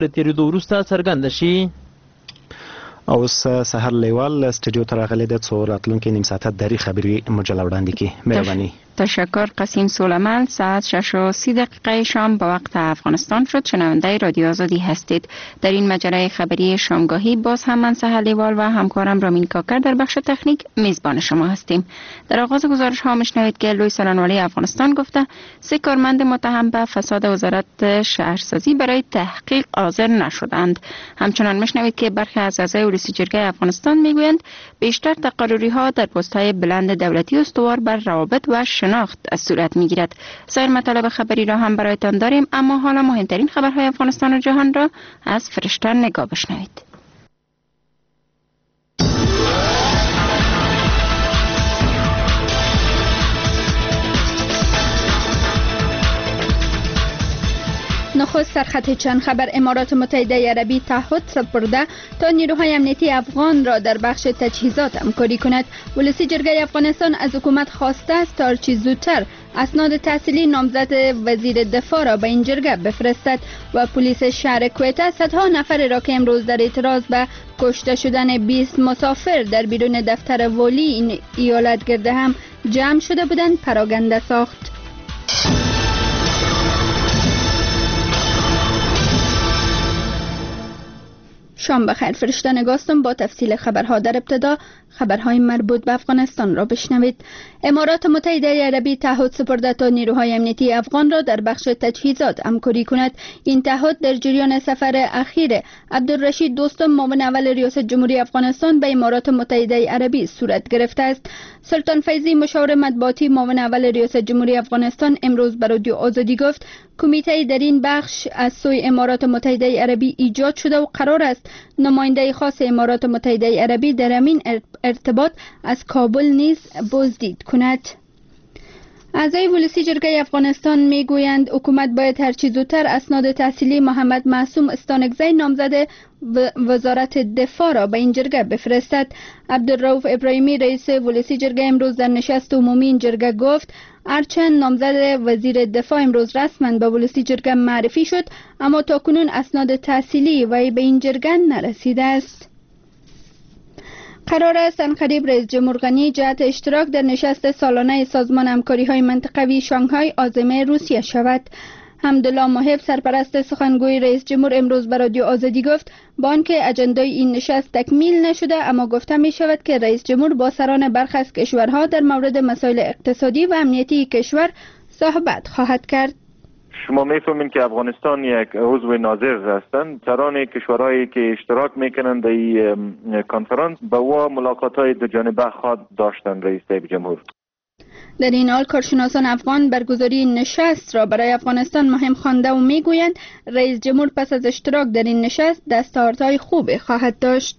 تیریدو وروسته څرګنده شي. اوس سحر لیوال استودیو ته راغلی د څو راتلونکي نیم ساعته دري خبری مجله وړاندې کی. مهرباني. تشکر. قاسم سلیمان. ساعت 6:30 شام به وقت افغانستان شد. شنونده رادیو آزادی هستید. در این مجله خبری شامگاهی باز هم من سحر لیوال و همکارم رامین کاکر در بخش تکنیک میزبان شما هستیم. در آغاز گزارش ها میشنوید که لوی سالن‌والی افغانستان گفته 3 کارمند متهم به فساد وزارت شهرسازی برای تحقیق حاضر نشدند. همچنان میشنوید که برخی از اعضای ولسی جرگه افغانستان میگویند بیشتر تقرری ها در پست های بلند دولتی استوار بر روابط و شناخت از صورت میگیرد. سایر مطالب خبری را هم برایتان داریم، اما حالا مهمترین خبرهای افغانستان و جهان را از فرشته نگاه بشنوید. نخست سرخط چند خبر. امارات متحده عربی تعهد سپرده تا نیروهای امنیتی افغان را در بخش تجهیزات همکاری کند. ولسی جرگه افغانستان از حکومت خواسته است تا هرچه زودتر اسناد تحصیلی نامزد وزیر دفاع را به این جرگه بفرستد. و پلیس شهر کویته صدها نفر را که امروز در اعتراض به کشته شدن 20 مسافر در بیرون دفتر والی این ایالت گرده هم جمع شده بودند پراگنده ساخت. شام بخیر. فرشته نگاستم با تفصیل خبرها. در ابتدا خبرهای مربوط به افغانستان را بشنوید. امارات متحده عربی تعهد سپرده تا نیروهای امنیتی افغان را در بخش تجهیزات همکاری کند. این تعهد در جریان سفر اخیر عبدالرشید دوستم معاون اول ریاست جمهوری افغانستان به امارات متحده عربی صورت گرفته است. سلطان فیضی مشاور مطبوعاتی معاون اول ریاست جمهوری افغانستان امروز به رادیو آزادی گفت کمیته در این بخش از سوی امارات متحده عربی ایجاد شده و قرار است نماینده خاص امارات متحده عربی در همین ارتباط از کابل نیز بازدید کند. اعضای ولسی جرگه افغانستان میگویند حکومت باید هرچه زودتر اسناد تحصیلی محمد معصوم استانکزی نامزد وزارت دفاع را به این جرگه بفرستد. عبدالرؤوف ابراهیمی رئیس ولسی جرگه امروز در نشست عمومی این جرگه گفت هرچند نامزد وزیر دفاع امروز رسما به ولسی جرگه معرفی شد، اما تاکنون اسناد تحصیلی وی به این جرگه نرسیده است. قرار است عنقریب رئیس جمهور غنی جهت اشتراک در نشست سالانه سازمان همکاری‌های منطقوی شانگهای عازم روسیه شود. حمدالله محب سرپرست سخنگوی رئیس جمهور امروز به رادیو آزادی گفت با آنکه اجندای این نشست تکمیل نشده، اما گفته می شود که رئیس جمهور با سران برخی از کشورها در مورد مسائل اقتصادی و امنیتی کشور صحبت خواهد کرد. شما میفهمین که افغانستان یک عضو ناظر هستند. سران کشورهایی که اشتراک میکنند در این کنفرانس با و ملاقات‌های دو جانبه خواهد داشتند رئیس جمهور. در این حال کارشناسان افغان برگزاری نشست را برای افغانستان مهم خوانده و میگویند رئیس جمهور پس از اشتراک در این نشست دستاوردهای خوبی خواهد داشت.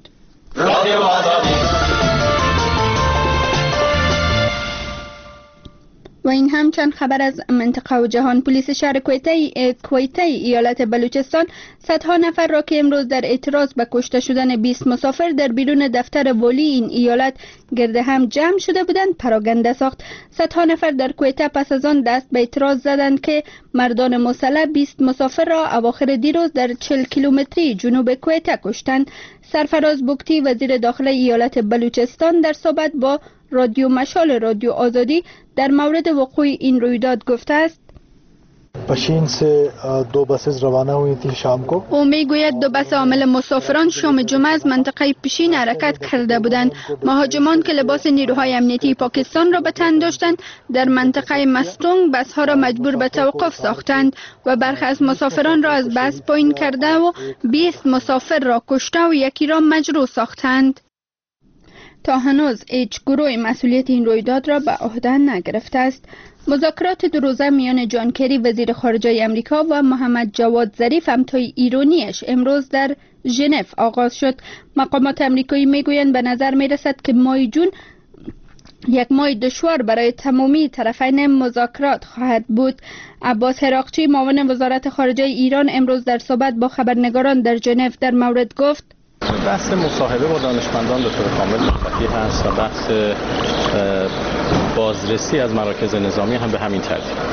و این هم چند خبر از منطقه و جهان. پلیس شهر کویته ایالت بلوچستان صدها نفر را که امروز در اعتراض به کشته شدن 20 مسافر در بیرون دفتر والی این ایالت گرده هم جمع شده بودند پراگنده ساخت. صدها نفر در کویته پس از آن دست به اعتراض زدند که مردان مسلح 20 مسافر را اواخر دیروز در 40 کیلومتری جنوب کویته کشتند. سرفراز بوکتی وزیر داخله ایالت بلوچستان در صحبت با رادیو مشال رادیو آزادی در مورد وقوع این رویداد گفته است پشین سے 2 بسز روانه हुई थी शाम को. او میگوید 2 بس حامل مسافران شام جمعه از منطقه پشین حرکت کرده بودند. مهاجمان که لباس نیروهای امنیتی پاکستان را به تن داشتند در منطقه مستونگ بسها را مجبور به توقف ساختند و برخی از مسافران را از بس پایین کرده و 20 مسافر را کشته و یکی را مجروح ساختند. تا هنوز هیچ گروه مسئولیت این رویداد را به عهده نگرفته است. مذاکرات 2 روزه میان جان کری وزیر خارجه امریکا و محمد جواد ظریف همتای ایرانیش امروز در ژنو آغاز شد. مقامات امریکایی میگویند به نظر میرسد که ماه جون یک ماه دشوار برای تمامی طرفین مذاکرات خواهد بود. عباس هراقچی معاون وزارت خارجه ایران امروز در صحبت با خبرنگاران در ژنو در مورد گفت بحث مصاحبه با دانشمندان به طور کامل مختفی هست و بحث بازرسی از مراکز نظامی هم به همین ترتیب.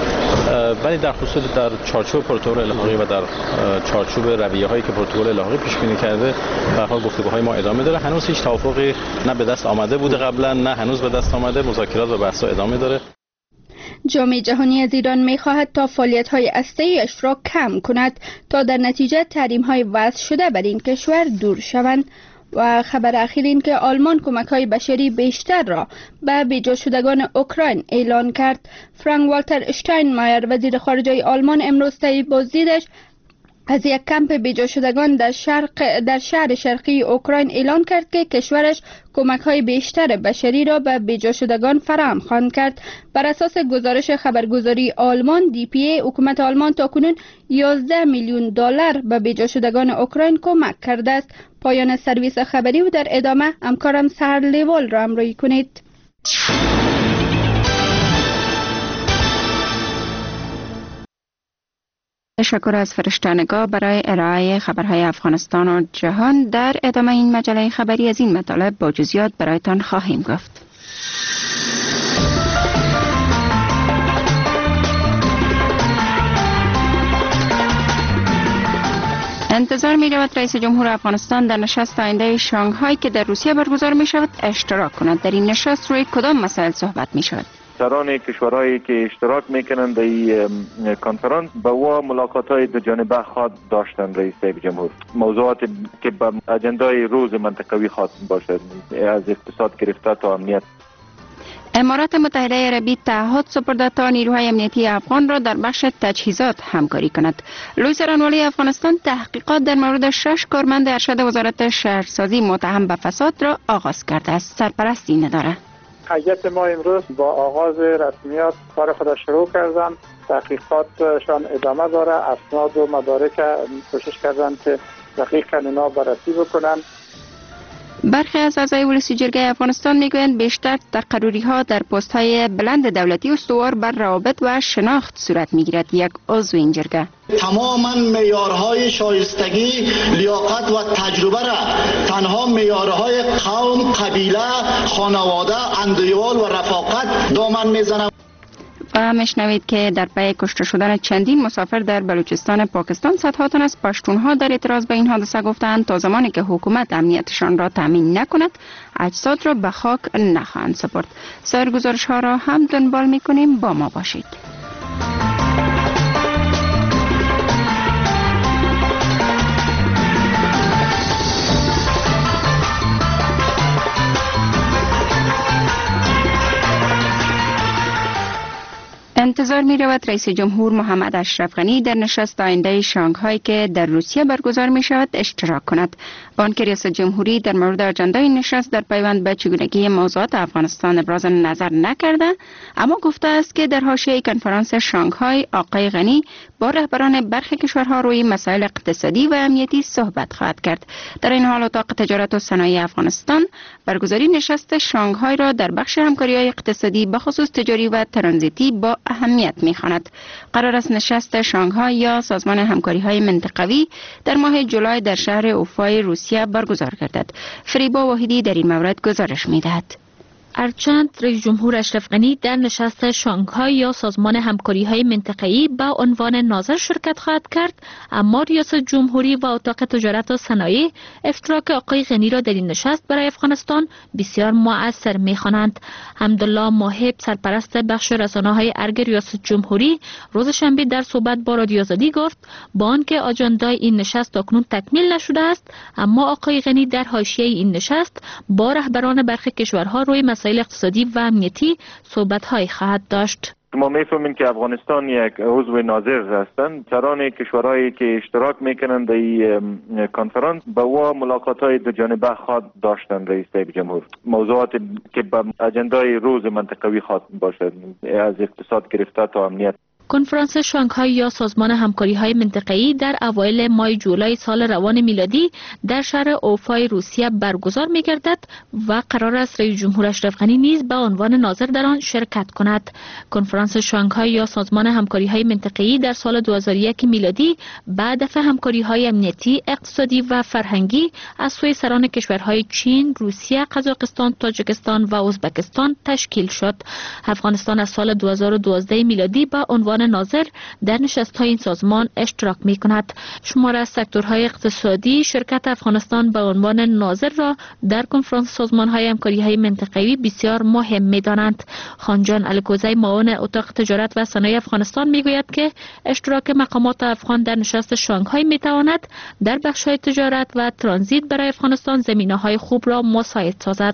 ولی در خصوص در چارچوب پروتکل الحاقی و در چارچوب رویه‌هایی که پروتکل الحاقی پیش بینی کرده به هر حال گفتگوهای ما ادامه داره. هنوز هیچ توافقی نه به دست آمده بوده قبلا، نه هنوز به دست آمده. مذاکرات و بحث‌ها ادامه داره. جامعه جهانی از ایران می‌خواهد تا فعالیت‌های هسته‌ایش را کم کند تا در نتیجه تحریم‌های وضع شده بر این کشور دور شوند. و خبر اخیر این که آلمان کمک‌های بشری بیشتر را به بیجا شدگان اوکراین اعلان کرد. فرانک والتر اشتاینمایر وزیر خارجه آلمان امروز طی بازدیدش از یک کمپ بیجا شدگان در شهر شرقی اوکراین اعلان کرد که کشورش کمک‌های بیشتر بشری را به بیجا شدگان فراهم خواهد کرد. بر اساس گزارش خبرگزاری آلمان DPA، حکومت آلمان تاکنون 11 میلیون دلار به بیجا شدگان اوکراین کمک کرده است. پایان سرویس خبری و در ادامه همکارم سحر لیوال را همراهی کنید. تشکر از فرشته‌نگاه برای ارائه خبرهای افغانستان و جهان. در ادامه این مجله خبری از این مطالب با جزئیات برایتان خواهیم گفت. انتظار می رود رئیس جمهور افغانستان در نشست آینده شانگهای که در روسیه برگزار می شود اشتراک کند. در این نشست روی کدام مسائل صحبت می شود؟ سران کشورهایی که اشتراک میکنند در این کنفرانس با و ملاقات‌های دو جانبه خواهد داشتن رئیس جمهور. موضوعات که به اجندای روز منطقوی خواهد باشد، از اقتصاد گرفته تا امنیت. امارات متحده عربی تعهد سپرده تا نیروهای امنیتی افغان را در بخش تجهیزات همکاری کند. لوی سرانوالی افغانستان تحقیقات در مورد 6 کارمند ارشد وزارت شهرسازی متهم به فساد را آغاز کرده است. سرپرستی نداره. هیئت ما امروز با آغاز رسمیات کار خود شروع کردن. تحقیقاتشان ادامه داره. اسناد و مدارک کوشش کردن که دقیق اینا بررسی بکنن. برخی از اعضای ولسی جرگه افغانستان میگویند بیشتر تقرری‌ها در پست‌های بلند دولتی استوار بر روابط و شناخت صورت میگیرد. یک عضو این جرگه: تماما معیارهای شایستگی، لیاقت و تجربه را تنها معیارهای قوم، قبیله، خانواده، اندیوال و رفاقت دامن میزنند. و میشنوید که در پی کشته شدن چندین مسافر در بلوچستان پاکستان صدها تن از پشتونها در اعتراض به این حادثه گفتند تا زمانی که حکومت امنیتشان را تامین نکند اجساد را به خاک نخواهند سپرد. سایر گزارش ها را هم دنبال میکنیم، با ما باشید. انتظار می رود رئیس جمهور محمد اشرف غنی در نشست آینده شانگهای که در روسیه برگزار می شود اشتراک کند. بانک ریاست جمهوری در مورد اجندای این نشست در پیوند به چگونگی موضوعات افغانستان ابراز نظر نکرده، اما گفته است که در حاشیه کنفرانس شانگهای آقای غنی با رهبران برخی کشورها روی مسائل اقتصادی و امنیتی صحبت خواهد کرد. در این حال اتاق تجارت و صنایع افغانستان برگزاری نشست شانگهای را در بخش همکاری‌های اقتصادی به خصوص تجاری و ترانزیتی با اهمیت می‌خواند. قرار است نشست شانگهای یا سازمان همکاری‌های منطقوی در ماه جولای در شهر اوفای روسیه برگزار گردد. فریبا واحدی در این مورد گزارش می‌دهد. هرچند رئیس جمهور اشرف غنی در نشست شانگهای یا سازمان همکاری‌های منطقه‌ای با عنوان ناظر شرکت خواهد کرد، اما ریاست جمهوری و اتاق تجارت و صنایع اشتراک آقای غنی را در این نشست برای افغانستان بسیار مؤثر می‌خوانند. حمدالله ماهب، سرپرست بخش رسانه‌های ارگ ریاست جمهوری، روز شنبه در صحبت با رادیو آزادی گفت با آنکه اجندای این نشست اکنون تکمیل نشده است، اما آقای غنی در حاشیه این نشست با رهبران برخی کشورها روی مسائل اقتصادی و امنیتی صحبت‌های خواهد داشت. ما میفهمیم که افغانستان یک عضو ناظر هستند. سران کشورهایی که اشتراک میکنند در این کنفرانس با و ملاقات‌های دو جانبه خواهد داشتن رئیس جمهور. موضوعات که به اجندای روز منطقوی خواهد باشد، از اقتصاد گرفته تا امنیت. کنفرانس شانگهای یا سازمان همکاری‌های منطقه‌ای در اوایل ماه جولای سال روان میلادی در شهر اوفای روسیه برگزار می‌گردد و قرار است رئیس جمهور اشرف غنی نیز به عنوان ناظر در آن شرکت کند. کنفرانس شانگهای یا سازمان همکاری‌های منطقه‌ای در سال 2001 میلادی به هدف همکاری‌های امنیتی، اقتصادی و فرهنگی از سوی سران کشورهای چین، روسیه، قزاقستان، تاجیکستان و ازبکستان تشکیل شد. افغانستان از سال 2012 میلادی به عنوان عنوان ناظر در نشست‌های این سازمان اشتراک می‌کند. شمار از سکتورهای اقتصادی شرکت افغانستان به عنوان ناظر را در کنفرانس سازمان‌های همکاری‌های منطقه‌ای بسیار مهم می‌دانند. خانجان الکوزی معاون اتاق تجارت و صنایع افغانستان می‌گوید که اشتراک مقامات افغان در نشست شانگهای می‌تواند در بخش‌های تجارت و ترانزیت برای افغانستان زمینه‌های خوب را مساعد سازد.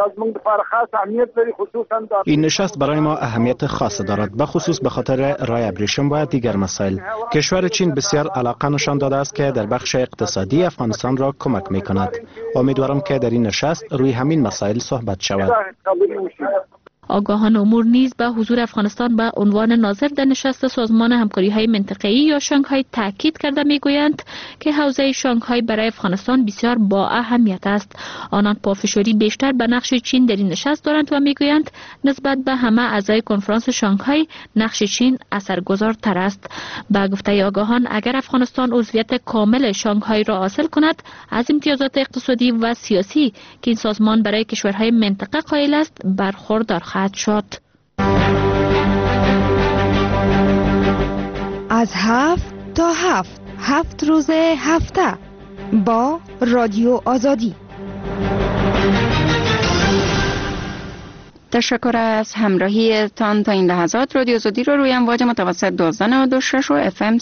این نشست برای ما اهمیت خاص دارد، به خصوص به خاطر رای ابریشم و دیگر مسائل. کشور چین بسیار علاقه نشان داده است که در بخش اقتصادی افغانستان را کمک می کند. امیدوارم که در این نشست روی همین مسائل صحبت شود. آگاهان امور نیز به حضور افغانستان به عنوان ناظر در نشست سازمان همکاری‌های منطقه‌ای یا شانگهای تاکید کرده می‌گویند که حوزه شانگهای برای افغانستان بسیار با اهمیت است. آنان پافشاری بیشتر به نقش چین در این نشست دارند و می‌گویند نسبت به همه اعضای کنفرانس شانگهای نقش چین اثرگذارتر است. با گفته آگاهان اگر افغانستان عضویت کامل شانگهای را حاصل کند از امتیازات اقتصادی و سیاسی که این سازمان برای کشورهای منطقه قائل است برخوردار خواهد شد. از 7 تا 7 روز هفته با رادیو آزادی. تشکر از همراهی تان تا این لحظات. رادیو آزادی رو روی امواج متوسط 12.96 و FM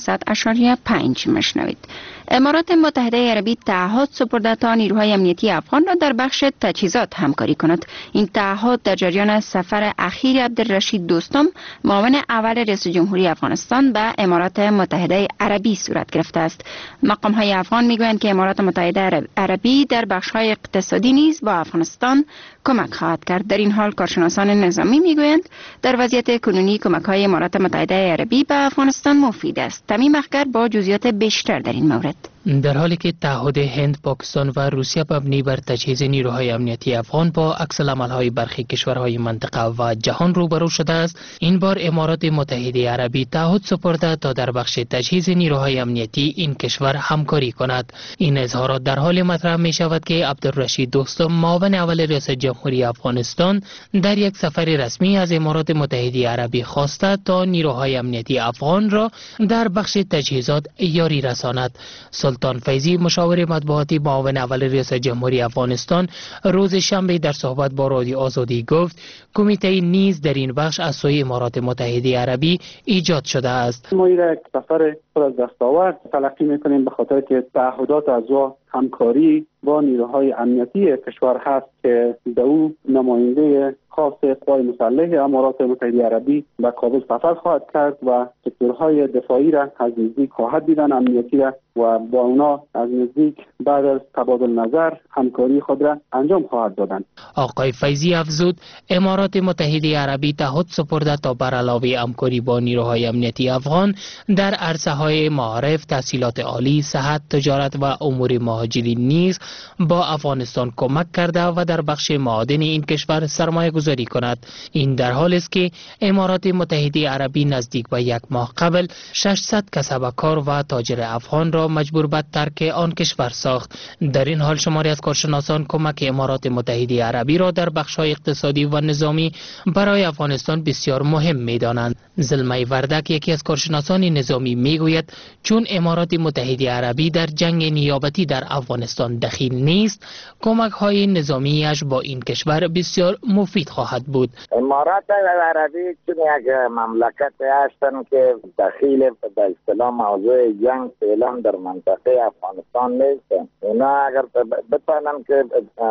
100.5 میشنوید. امارات متحده عربی تعهد سپرده تا نیروهای امنیتی افغان را در بخش تجهیزات همکاری کند. این تعهد در جریان سفر اخیر عبدالرشید دوستم معاون اول رئیس جمهوری افغانستان به امارات متحده عربی صورت گرفته است. مقام‌های افغان میگویند که امارات متحده عربی در بخش‌های اقتصادی نیز با افغانستان کمک خواهد کرد. در این حال کارشناسان نظامی میگویند در وضعیت کنونی کمک‌های امارات متحده عربی به افغانستان مفید است. تمیم اخگر با جزئیات بیشتر در این مورد. در حالی که تعهد هند، پاکستان و روسیه مبنی بر تجهیز نیروهای امنیتی افغان با عکس‌العمل‌های برخی کشورهای منطقه و جهان روبرو شده است، این بار امارات متحده عربی تعهد سپرده تا در بخش تجهیز نیروهای امنیتی این کشور همکاری کند. این اظهارات در حال مطرح می شود که عبدالرشید دوستم معاون اول رئیس جمهوری افغانستان در یک سفر رسمی از امارات متحده عربی خواسته تا نیروهای امنیتی افغان را در بخش تجهیزات یاری رساند. سلطان فیضی مشاور مطبوعاتی معاون اول رئیس جمهوری افغانستان روز شنبه در صحبت با رادیو آزادی گفت کمیته نیز در این بخش از سوی امارات متحده عربی ایجاد شده است. ما یک سفر پر از دستاورد تلقی میکنیم به خاطر که تعهدات از همکاری با نیروهای امنیتی کشور هست که در او نماینده خاص قوای مسلح امارات متحده عربی به کابل سفر خواهد کرد و سکتورهای دفاعی را از نزدیک خواهد دیدن، امنیتی را، و با اونا از نزدیک بعد از تبادل نظر همکاری خود را انجام خواهد دادن. آقای فیضی افزود امارات متحده عربی تعهد سپرده تا بر علاوه همکاری با نیروهای امنیتی افغان در عرصه‌های معارف، تحصیلات عالی، صحت، تجارت و امور مهاجرین نیز با افغانستان کمک کرده و در بخش معادن این کشور سرمایه گذاری کند. این در حالی است که امارات متحده عربی نزدیک به یک ماه قبل 600 کسبکار و تاجر افغان را مجبور به ترک آن کشور ساخت. در این حال شماری از کارشناسان کمک امارات متحده عربی را در بخش‌های اقتصادی و نظامی برای افغانستان بسیار مهم می‌دانند. زلمه وردک یکی از کارشناسان نظامی میگوید چون امارات متحده عربی در جنگ نیابتی در افغانستان دخیل نیست، کمک‌های نظامیش با این کشور بسیار مفید خواهد بود. امارات عربی چون یک مملکت هستند که دخیل به اصطلاح موضوع جنگ فعلا در منطقه افغانستان نیستند. اینا اگر بتوانند که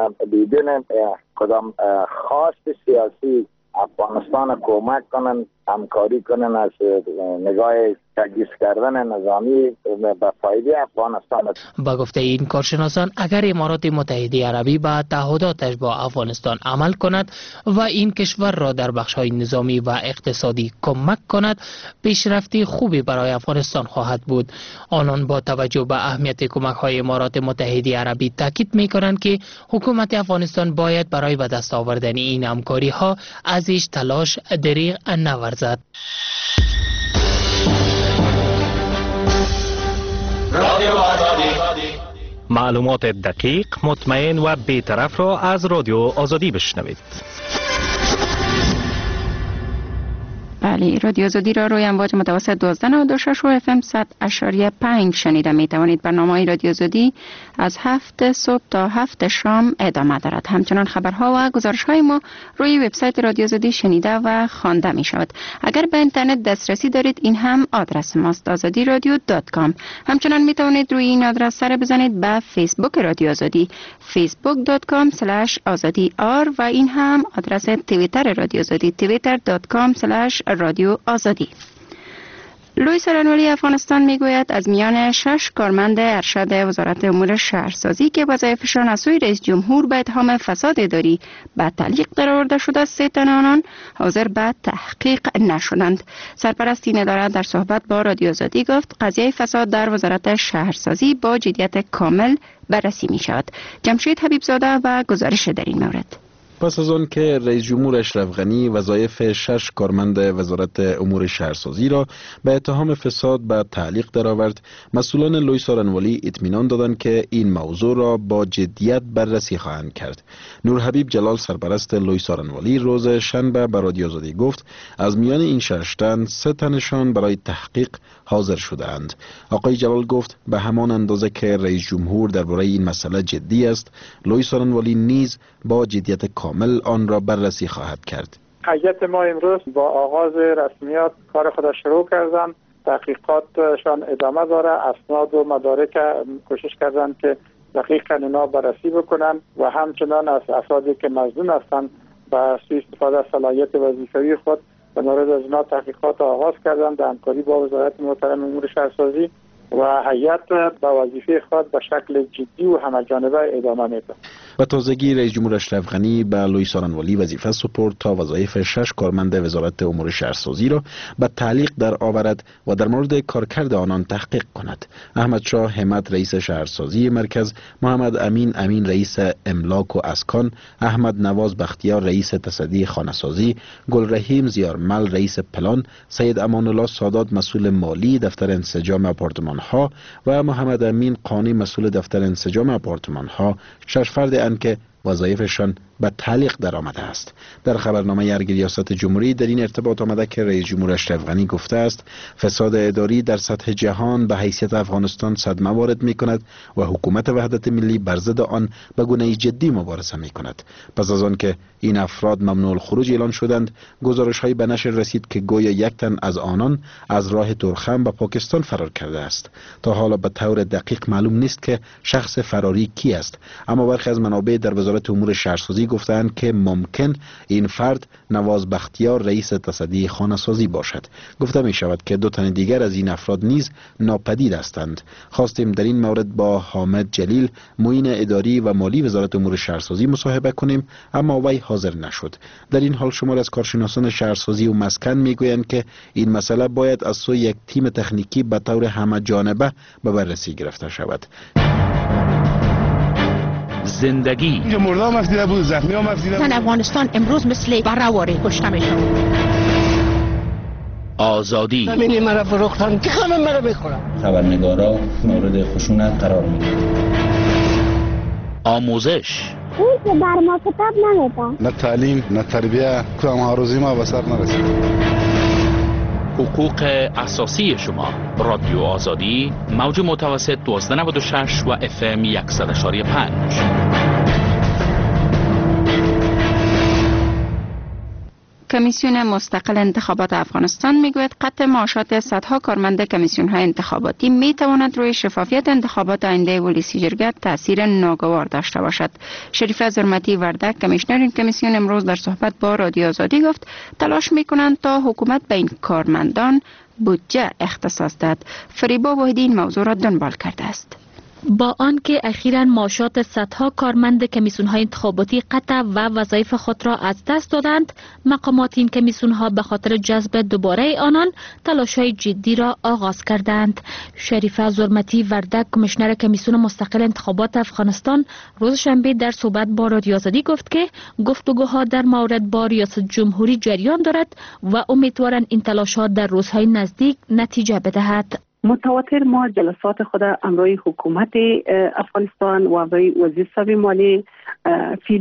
بدون کدام خواست سیاسی افغانستان کمک کنن، همکاری کنن از نگاه تجهیز کردن نظامی به فایده افغانستان. با گفته این کارشناسان اگر امارات متحده عربی به تعهداتش با افغانستان عمل کند و این کشور را در بخش‌های نظامی و اقتصادی کمک کند، پیشرفتی خوبی برای افغانستان خواهد بود. آنان با توجه به اهمیت کمک‌های امارات متحده عربی تاکید می‌کنند که حکومت افغانستان باید برای به دست آوردن این همکاری‌ها از هیچ تلاش دریغ نورزد. معلومات دقیق، مطمئن و بی‌طرف را از رادیو آزادی بشنوید. بله، رادیو آزادی را روی امواج متوسط 1296 و FM 100.5 شنیده می توانید. برنامه رادیو آزادی از 7 صبح تا 7 شام ادامه دارد. همچنان خبرها و گزارش‌های ما روی وبسایت رادیو آزادی شنیده و خوانده می شود. اگر به اینترنت دسترسی دارید، این هم آدرس ماست: azadiradio.com. همچنان می توانید روی این آدرس سر بزنید به فیسبوک رادیو آزادی، facebook.com/azadi.r، و این هم آدرس توییتر رادیو آزادی، twitter.com/رادیو آزادی. لویس رانولی افغانستان میگوید از میان 6 کارمند ارشد وزارت امور شهرسازی که وظایفشان از سوی رئیس جمهور به اتهام فساد اداری به تعلیق درآورده شده، 3 تن آنان حاضر به تحقیق نشدند. سرپرست این اداره در صحبت با رادیو آزادی گفت قضیه فساد در وزارت شهرسازی با جدیت کامل بررسی می شود. جمشید حبیب زاده و گزارش در این مورد. پس از آن که رئیس جمهور اشرف غنی وظایف 6 کارمند وزارت امور شهرسازی را به اتهام فساد به تعلیق درآورد، مسئولان لویس رانولی اطمینان دادند که این موضوع را با جدیت بررسی خواهند کرد. نور حبیب جلال، سرپرست لویس رانولی، روز شنبه به رادیو آزادی گفت از میان این 6 تن 3 تنشان برای تحقیق حاضر شده‌اند. آقای جلال گفت به همان اندازه که رئیس جمهور درباره این مسئله جدی است، لویس رانولی نیز با جدیت کامل آن را بررسی خواهد کرد. هیئت ما امروز با آغاز رسمیات کار خود شروع کردن. تحقیقاتشان ادامه داره. اسناد و مدارک کوشش کردن که دقیقاً اینا بررسی بکنن و همچنان از افرادی که مظنون هستند با سوء استفاده از صلاحیت وظیفوی خود به مورد از اینا تحقیقات آغاز کردن در همکاری با وزارت محترم امور شهرسازی و هیئت به وظیفه خود به شکل جدی و همه‌جانبه ادامه میده. به تازگی رئیس جمهور اشرف غنی به لویس رانولی وظیفه سپرد تا وظایف 6 کارمند وزارت امور شهرسازی را به تعلیق در آورد و در مورد کارکرد آنان تحقیق کند. احمد شاه همت رئیس شهرسازی مرکز، محمد امین رئیس املاک و اسکان، احمد نواز بختیار رئیس تصدی خانه‌سازی، گلرحیم زیارمل رئیس پلان، سید امان الله سادات مسئول مالی دفتر انسجام آپارتمان ها و محمد امین قانی مسئول دفتر انسجام آپارتمان ها 6 فرد که وظایفشان به تعلیق در آمده است. در خبرنامه ارگ ریاست جمهوری در این ارتباط آمده که رئیس جمهور اشرف غنی گفته است فساد اداری در سطح جهان به حیثیت افغانستان صدمه وارد می کند و حکومت وحدت ملی بر ضد آن به گونه جدی مبارزه می کند. پس از آن که این افراد ممنوع الخروج اعلان شدند، گزارش‌هایی به نشر رسید که گویا 1 تن از آنان از راه تورخم به پاکستان فرار کرده است. تا حالا به طور دقیق معلوم نیست که شخص فراری کی است، اما برخی از منابع در وزارت امور شهرسازی گفتند که ممکن این فرد نواز بختیار رئیس تصدی خانه‌سازی باشد. گفته می شود که 2 تن دیگر از این افراد نیز ناپدید هستند. خواستیم در این مورد با حامد جلیل معین اداری و مالی وزارت امور شهرسازی مصاحبه کنیم، اما وی حاضر نشد. در این حال شمار از کارشناسان شهرسازی و مسکن میگویند که این مسئله باید از سوی یک تیم تکنیکی به طور همه جانبه به بررسی گرفته شود. زندگی مردم مفیده بود، زخمی ها مفیده بود. افغانستان امروز مثل برهواری کشته میشن. آزادی همینی مرا فروختن که همه مرا بخورن. خبرنگارا مورد خشونت قرار میگیرن. آموزش اون که بر ما کتاب نمیدن. نه تعلیم نه تربیه، کدام آرزوی ما به سر نرسید. حقوق اساسی شما. رادیو آزادی موج متوسط 1296 و FM 100.5. کمیسیون مستقل انتخابات افغانستان میگوید قطع معاشات صدها کارمند کمیسیون‌های انتخاباتی میتواند روی شفافیت انتخابات آینده ولسی شرکت تاثیر ناگوار داشته باشد. شریف زرمتی وردک، کمیشنر این کمیسیون، امروز در صحبت با رادیو آزادی گفت تلاش میکنند تا حکومت به این کارمندان بودجه اختصاص دهد. فریبا واحدی این موضوع را دنبال کرده است. با آنکه اخیراً معاشات صدها کارمند کمیسیون‌های انتخاباتی قطع و وظایف خود را از دست دادند، مقامات این کمیسیون‌ها به خاطر جذب دوباره آنان تلاش‌های جدی را آغاز کردند. شریفه زرمتی وردک، کمیشنر کمیسیون مستقل انتخابات افغانستان، روز شنبه در صحبت با رادیو آزادی گفت که گفتگوها در مورد با ریاست جمهوری جریان دارد و امیدوارند این تلاش‌ها در روزهای نزدیک نتیجه بدهد. متواتر ما جلسات خود امروی حکومت افغانستان و امروی وزیر صاحب مالی فیلی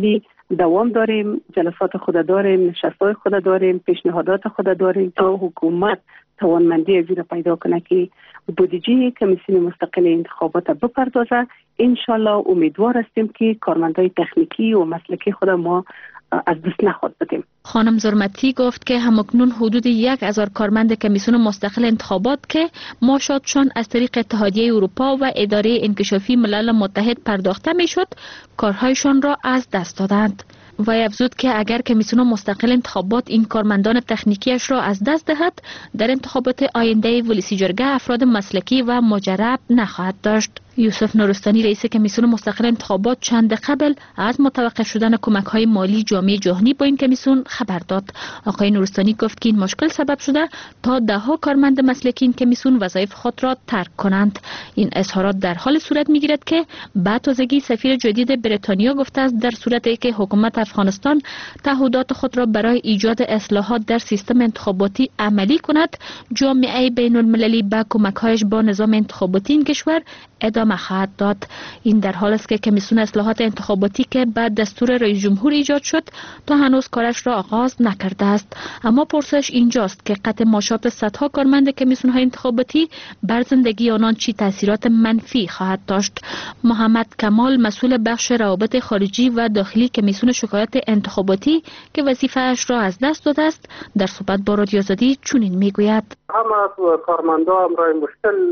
دوام داریم، جلسات خود داریم، نشست‌های خود داریم، پیشنهادات خود داریم تا حکومت توانمندی از را پیدا کنه که بودجه کمیسیون مستقل انتخابات بپردازه. انشالله امیدوار هستیم که کارمندای تکنیکی و مسلکی خود ما از دست نخود بدیم. خانم زرمتی گفت که همکنون حدود 1000 کارمند کمیسیون مستقل انتخابات که معاشاتشان از طریق اتحادیه اروپا و اداره انکشافی ملل متحد پرداخته میشد کارهایشان را از دست دادند. و افزود که اگر کمیسیون مستقل انتخابات این کارمندان تکنیکیش را از دست دهد در انتخابات آینده ولسی جرگه افراد مسلکی و مجرب نخواهد داشت. یوسف نورستانی رئیس کمیسیون مستقل انتخابات چند قبل از متوقف شدن کمک‌های مالی جامعه جهانی با این کمیسیون خبر داد. آقای نورستانی گفت که این مشکل سبب شده تا ده‌ها کارمند مسلکی این کمیسیون وظایف خود را ترک کنند. این اظهارات در حال صورت می‌گیرد که به تازگی سفیر جدید بریتانیا گفته است در صورتی که حکومت افغانستان تعهدات خود را برای ایجاد اصلاحات در سیستم انتخاباتی عملی کند، جامعه بین‌المللی به کمک‌هایش با نظام انتخاباتی این کشور ادامه خواهد داد. این در حال است که کمیسیون اصلاحات انتخاباتی که بعد دستور رئیس جمهور ایجاد شد تا هنوز کارش را آغاز نکرده است. اما پرسش اینجاست که قطع معاشات صدها کارمند کمیسیون های انتخاباتی بر زندگی آنان چی تاثیرات منفی خواهد داشت. محمد کمال مسئول بخش روابط خارجی و داخلی کمیسیون شکایات انتخاباتی که وظیفه‌اش را از دست داده است در صحبت با رادیو آزادی چنین میگوید: همه کارمندا هم رای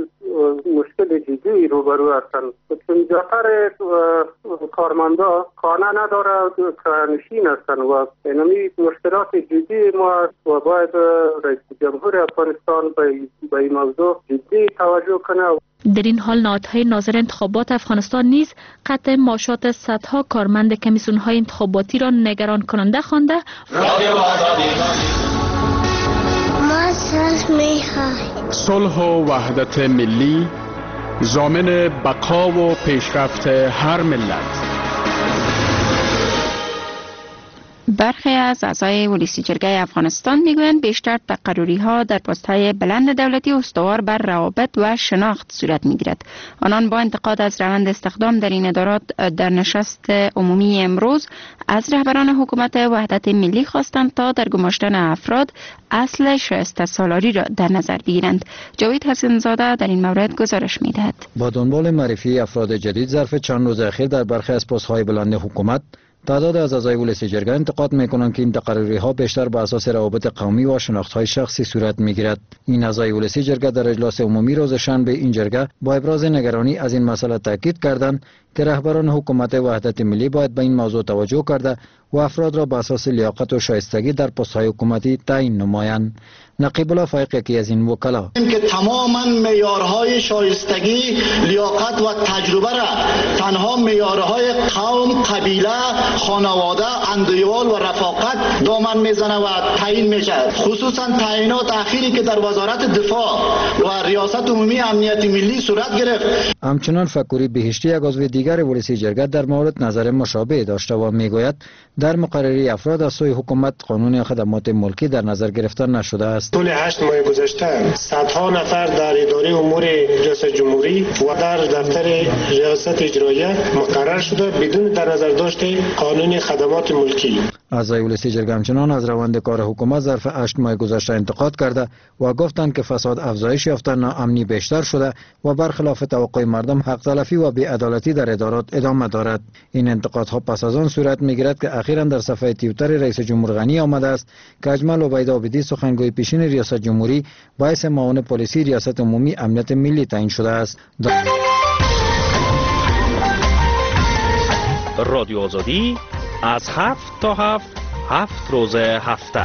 مشکل جدی روبرو هستند، چون زیادتر کارمندا خانه نداره، نشین هستند و اینمی مشکلات جدی ما و باید رئیس جمهور افغانستان به این موضوع جدی توجه کنه. در این حال نهادهای ناظر انتخابات افغانستان نیز قطع معاشات صدها کارمند کمیسیون‌های انتخاباتی را نگران کننده خوانده صلح و وحدت ملی ضامن بقا و پیشرفت هر ملت. برخی از اعضای ولسی جرگه افغانستان میگویند بیشتر تقرری‌ها در پست‌های بلند دولتی استوار بر روابط و شناخت صورت می‌گیرد. آنان با انتقاد از روند استخدام در این ادارات در نشست عمومی امروز از رهبران حکومت وحدت ملی خواستند تا در گماشتن افراد اصل شایسته سالاری را در نظر بگیرند. جاوید حسین‌زاده در این مورد گزارش می‌دهد. با دنبال معرفی افراد جدید ظرف چند روز اخیر در برخی از پست‌های بلند حکومت، تعداد از اعضای ولسی جرگه انتقاد میکنند که این تقرری‌ها بیشتر بر اساس روابط قومی و شناخت‌های شخصی صورت میگیرد. این اعضای ولسی جرگه در اجلاس عمومی روز شنبه این جرگه با ابراز نگرانی از این مسئله تاکید کردند که رهبران حکومت وحدت ملی باید به این موضوع توجه کرده و افراد را بر اساس لیاقت و شایستگی در پست‌های حکومتی تعیین نمایند. نقیب الله فایق یکی از این وکلا که تماما معیارهای شایستگی، لیاقت و تجربه را تنها معیارهای قوم، قبیله، خانواده، اندیوال و رفاقت دامن میزنه و تعیین میشه. خصوصا تعیینات اخیری که در وزارت دفاع و ریاست عمومی امنیت ملی صورت گرفت. همچنان فکوری بهشتی یک عضو دیگر ولسی جرگه در مورد نظر مشابه داشته و میگوید در مقرری افراد از سوی حکومت قانون خدمات ملکی در نظر گرفته نشده است. طول 8 ماه گذشته صدها نفر در اداره امور ریاست جمهوری و در دفتر ریاست اجراییه مقرر شده بدون در نظر داشته قانون خدمات ملکی. اعضای ولسی جرگه همچنان از روند کار حکومت ظرف 8 ماه گذشته انتقاد کرده و گفتند که فساد افزایش یافته، ناامنی بیشتر شده و برخلاف توقع مردم حق تلفی و بی‌عدالتی در ادارات ادامه دارد. این انتقادها پس از آن صورت میگیرد که اخیراً در صفحه توییتر رئیس جمهور غنی آمده است که اجمل عبیدآبادی سخنگوی پیشین ریاست جمهوری باعث معاون پلیسی ریاست عمومی امنیت ملی تعیین شده است. رادیو آزادی از 7 تا 7 روز هفته.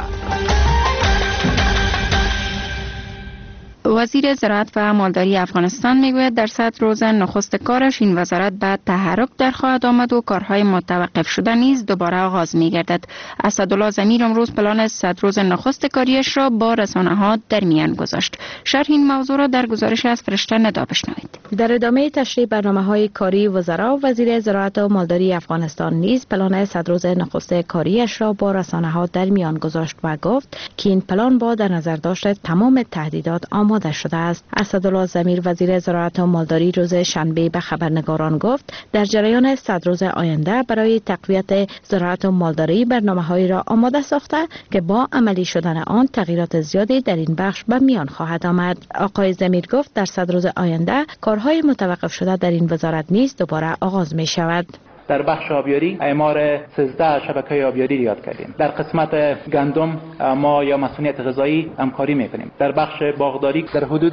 وزیر زراعت و مالداری افغانستان میگوید در 100 روز نخست کارش این وزارت به تحرک در خواهد آمد و کارهای متوقف شده نیز دوباره آغاز میگردد. اسدالله ضمیر امروز پلان 100 روز نخست کاریش را با رسانه‌ها در میان گذاشت. شرح این موضوع را در گزارش از فرشته ندا بشنوید. در ادامه تشریح برنامه‌های کاری وزرا، وزیر زراعت و مالداری افغانستان نیز پلان 100 روز نخست کاریش را با رسانه‌ها در میان گذاشت و گفت که این پلان با در نظر داشت تمام تهدیدات آماده داده شده است. اسدالله ضمیر وزیر زراعت و مالداری روز شنبه به خبرنگاران گفت در جریان 100 روز آینده برای تقویت زراعت و مالداری برنامه‌هایی را آماده ساخته که با عملی شدن آن تغییرات زیادی در این بخش به میان خواهد آمد. آقای ضمیر گفت در 100 روز آینده کارهای متوقف شده در این وزارت نیز دوباره آغاز می شود. در بخش آبیاری اعمار 13 شبکه آبیاری یاد کردیم. در قسمت گندم ما یا مسئولیت غذایی همکاری میکنیم. در بخش باغداری در حدود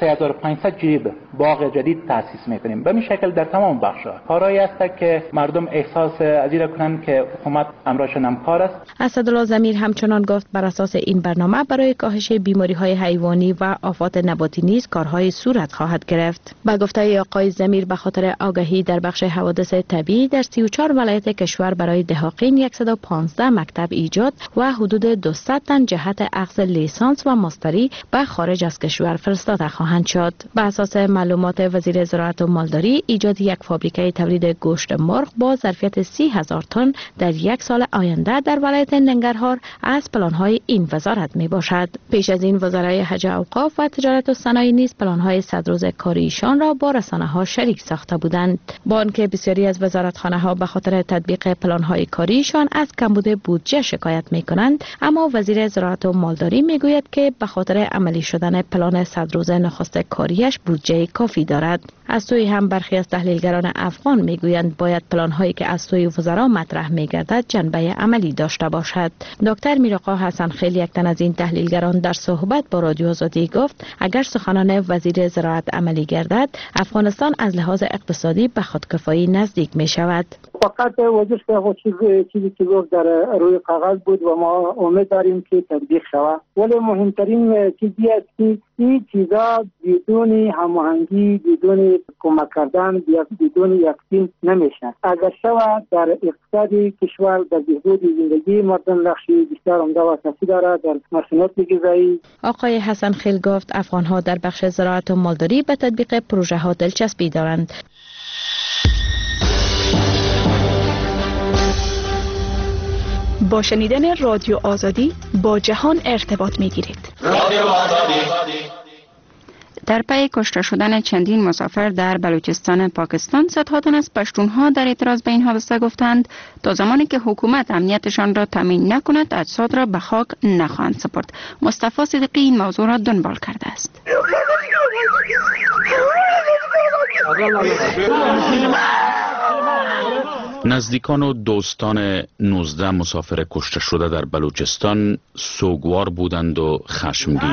3500 جیب باغ جدید تأسیس میکنیم. به این شکل در تمام بخش‌ها کارهایی است که مردم احساس از این کنند که حکومت امرشان همکار است. اسدالله ضمیر همچنان گفت بر اساس این برنامه برای کاهش بیماری‌های حیوانی و آفات نباتی نیز کارهای صورت خواهد گرفت. با گفته آقای ضمیر به خاطر آگاهی در بخش حوادث طبیعی در 34 ولایت کشور برای دهاقین 115 مکتب ایجاد و حدود 200 تن جهت اخذ لیسانس و ماستری به خارج از کشور فرستاده خواهند شد. به اساس معلومات وزیر زراعت و مالداری ایجاد یک فابریکه تولید گوشت مرغ با ظرفیت 30,000 تن در یک سال آینده در ولایت ننگرهار از پلان‌های این وزارت می باشد. پیش از این وزرای حج و اوقاف و تجارت و صنایع نیز پلان‌های 100 روز کاری ایشان را با رسانه‌ها شریک ساخته بودند. با آنکه بسیاری از وزارتخانه‌ها به خاطر تطبیق پلان‌های کاریشان از کمبود بودجه شکایت می‌کنند، اما وزیر زراعت و مالداری می‌گوید که به خاطر عملی شدن پلان 100 روزه نخست کاریش بودجه کافی دارد. از سوی هم برخی از تحلیلگران افغان می‌گویند باید پلان‌هایی که از سوی وزرا مطرح می‌گردد جنبه عملی داشته باشد. دکتر میرآقا حسن خیل یک تن از این تحلیلگران در صحبت با رادیو آزادی گفت اگر سخنان وزیر زراعت عملی گردد افغانستان از لحاظ اقتصادی به خودکفایی نزدیک می‌شود. فقط وجود چیزی که گفت در روی کاغذ بود و ما امید داریم که تطبیق شود، ولی مهمترین چیزی است که این چیزا بدون هماهنگی، بدون کمک کردن، بدون یقین نمیشه. اگر شود در اقتصاد کشور، در بهبود زندگی مردم نقشی بسیار عمده و اساسی دارد در مسئولیت غذایی. آقای حسن خیل گفت افغان‌ها در بخش زراعت و مالداری به تطبیق پروژه ها دلچسپی دارند. با شنیدن رادیو آزادی با جهان ارتباط می‌گیرید. رادیو آزادی. در پی کشته شدن چندین مسافر در بلوچستان پاکستان، صدها تن از پشتونها در اعتراض به این حادثه گفتند تا زمانی که حکومت امنیتشان را تامین نکند اجساد را به خاک نخواهند سپرد. مصطفی صدیقی این موضوع را دنبال کرده است. نزدیکان و دوستان 19 مسافر کشته شده در بلوچستان سوگوار بودند و خشمگین.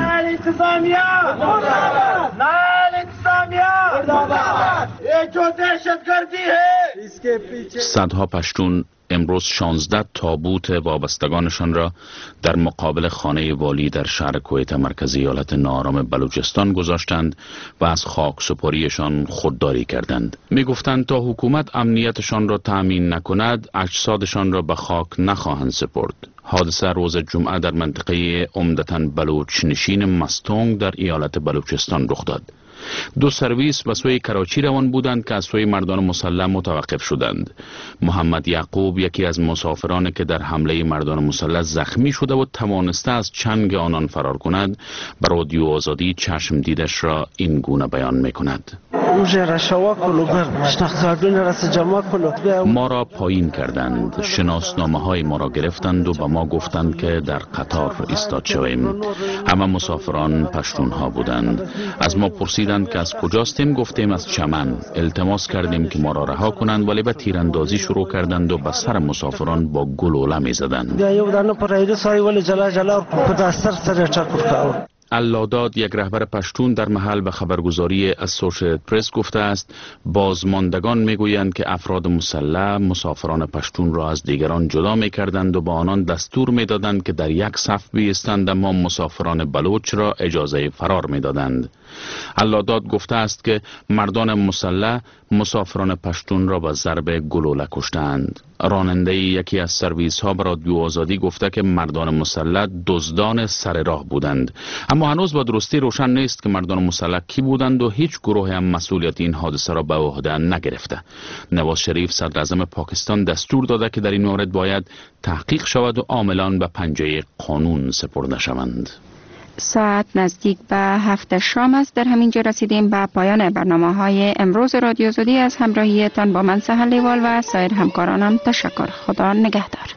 صدها پشتون امروز 16 تابوت وابستگانشان را در مقابل خانه والی در شهر کویت مرکزی ایالت ناآرام بلوچستان گذاشتند و از خاک سپاریشان خودداری کردند. می گفتند تا حکومت امنیتشان را تأمین نکند اجسادشان را به خاک نخواهند سپرد. حادثه روز جمعه در منطقه عمدتاً بلوچ نشین مستونگ در ایالت بلوچستان رخ داد. دو سرویس به سوی کراچی روان بودند که از سوی مردان مسلح متوقف شدند. محمد یعقوب یکی از مسافران که در حمله مردان مسلح زخمی شده و توانسته از چنگ آنان فرار کند، بر رادیو آزادی چشم دیدش را این گونه بیان می کند. ما را پایین کردند، شناسنامه های ما را گرفتند و به ما گفتند که در قطار ایستاد شویم. همه مسافران پشتون ها بودند. از ما پرسیدند که از کجاستیم، گفتیم از چمن. التماس کردیم که ما را رها کنند ولی به تیراندازی شروع کردند و به سر مسافران با گلوله می زدند. اللاداد یک رهبر پشتون در محل به خبرگزاری اسوشییتد پرس گفته است بازماندگان میگویند که افراد مسلح مسافران پشتون را از دیگران جدا میکردند و با آنان دستور میدادند که در یک صف بایستند، اما مسافران بلوچ را اجازه فرار میدادند. اللاداد گفته است که مردان مسلح مسافران پشتون را با ضرب گلوله کشتند. راننده یکی از سرویس ها به رادیو آزادی گفته که مردان مسلح دزدان سر راه بودند، اما هنوز با درستی روشن نیست که مردان مسلح کی بودند و هیچ گروه هم مسئولیت این حادثه را به عهده نگرفته. نواز شریف صدر اعظم پاکستان دستور داده که در این مورد باید تحقیق شود و عاملان به پنجه قانون سپرده شوند. ساعت نزدیک به 7 شام است. در همین جا رسیدیم به پایان برنامه‌های امروز رادیو آزادی. از همراهیتان با من سهل لیوال و سایر همکارانم تشکر. خدا نگهدار.